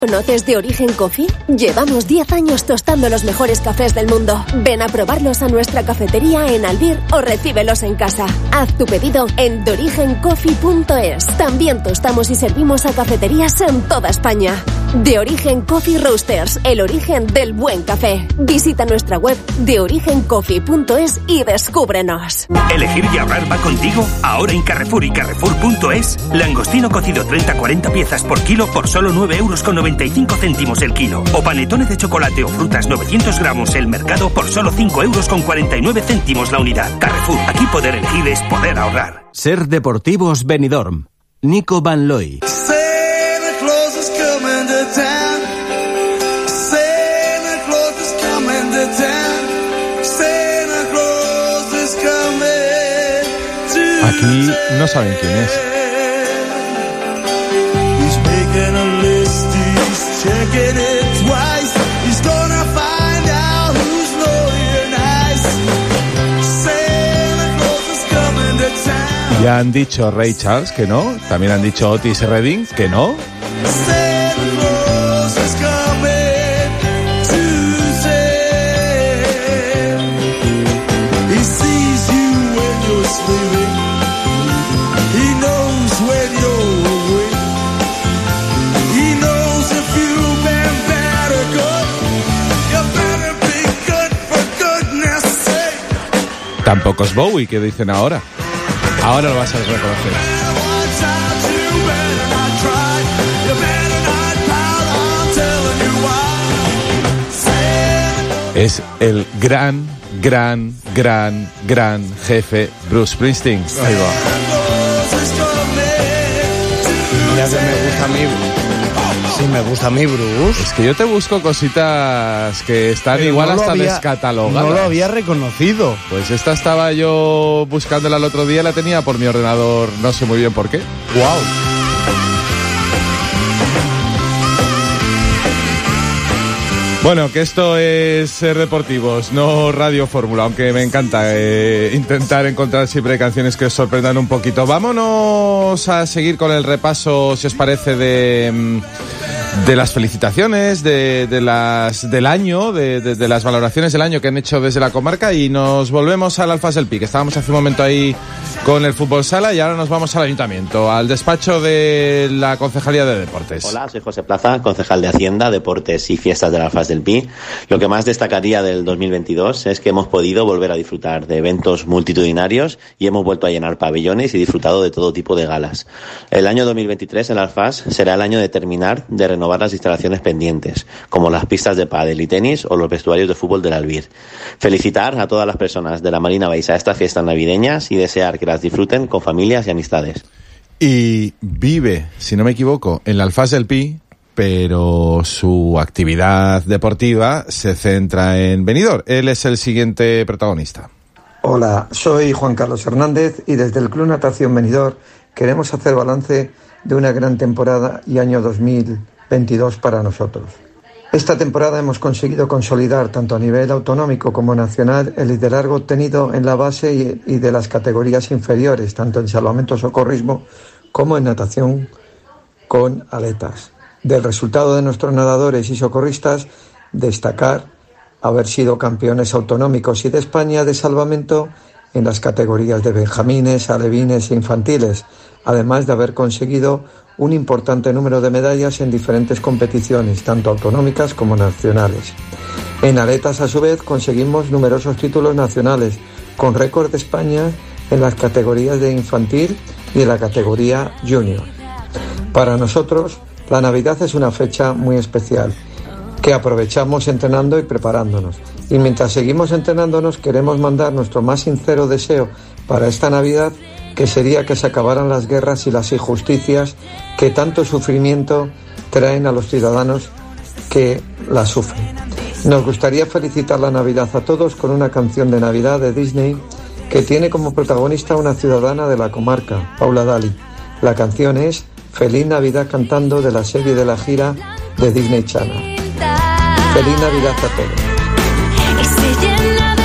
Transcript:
¿Conoces de Origen Coffee? Llevamos 10 años tostando los mejores cafés del mundo. Ven a probarlos a nuestra cafetería en Albir o recíbelos en casa. Haz tu pedido en theorigencoffee.es. También tostamos y servimos a cafeterías en toda España. De Origen Coffee Roasters, el origen del buen café. Visita nuestra web theorigencoffee.es y descúbrenos. ¿Elegir y ahorrar va contigo? Ahora en Carrefour y Carrefour.es, langostino cocido 30-40 piezas por kilo por solo 9,95 € el kilo. O panetones de chocolate o frutas 900 gramos el mercado por solo 5,49 € la unidad. Carrefour, aquí poder elegir es poder ahorrar. Ser Deportivos Benidorm. Nico Van Looy. Aquí no saben quién es. Ya han dicho Ray Charles que no, también han dicho Otis Redding que no. Tampoco es Bowie, que dicen ahora. Ahora lo vas a reconocer. Es el gran jefe Bruce Springsteen. Ahí va. Mira que me gusta a mí. Sí, me gusta a mí, Bruce. Es que yo te busco cositas que están pero igual no hasta descatalogadas. No lo había reconocido. Pues esta estaba yo buscándola el otro día, la tenía por mi ordenador, no sé muy bien por qué. ¡Wow! Bueno, que esto es Ser Deportivos, no Radio Fórmula, aunque me encanta intentar encontrar siempre canciones que os sorprendan un poquito. Vámonos a seguir con el repaso, si os parece, de las felicitaciones, del año, de las valoraciones del año que han hecho desde la comarca, y nos volvemos al Alfas del Pi, que estábamos hace un momento ahí con el fútbol sala, y ahora nos vamos al ayuntamiento, al despacho de la Concejalía de Deportes. Hola, soy José Plaza, concejal de Hacienda, Deportes y Fiestas del Alfas del Pi. Lo que más destacaría del 2022 es que hemos podido volver a disfrutar de eventos multitudinarios y hemos vuelto a llenar pabellones y disfrutado de todo tipo de galas. El año 2023 en Alfas será el año de terminar de renovar las instalaciones pendientes, como las pistas de pádel y tenis o los vestuarios de fútbol del Albir. Felicitar a todas las personas de la Marina Baixa estas fiestas navideñas y desear que las disfruten con familias y amistades. Y vive, si no me equivoco, en el Alfas del Pi, pero su actividad deportiva se centra en Benidorm. Él es el siguiente protagonista. Hola, soy Juan Carlos Hernández y desde el Club Natación Benidorm queremos hacer balance de una gran temporada y año 2022 para nosotros. Esta temporada hemos conseguido consolidar tanto a nivel autonómico como nacional el liderazgo obtenido en la base y de las categorías inferiores, tanto en salvamento socorrismo como en natación con aletas. Del resultado de nuestros nadadores y socorristas, destacar haber sido campeones autonómicos y de España de salvamento en las categorías de benjamines, alevines e infantiles, además de haber conseguido un importante número de medallas en diferentes competiciones, tanto autonómicas como nacionales. En aletas, a su vez, conseguimos numerosos títulos nacionales, con récord de España en las categorías de infantil y en la categoría junior. Para nosotros, la Navidad es una fecha muy especial, que aprovechamos entrenando y preparándonos. Y mientras seguimos entrenándonos, queremos mandar nuestro más sincero deseo para esta Navidad, que sería que se acabaran las guerras y las injusticias que tanto sufrimiento traen a los ciudadanos que las sufren. Nos gustaría felicitar la Navidad a todos con una canción de Navidad de Disney que tiene como protagonista una ciudadana de la comarca, Paula Dali. La canción es Feliz Navidad cantando de la serie de la gira de Disney Channel. Feliz Navidad a todos.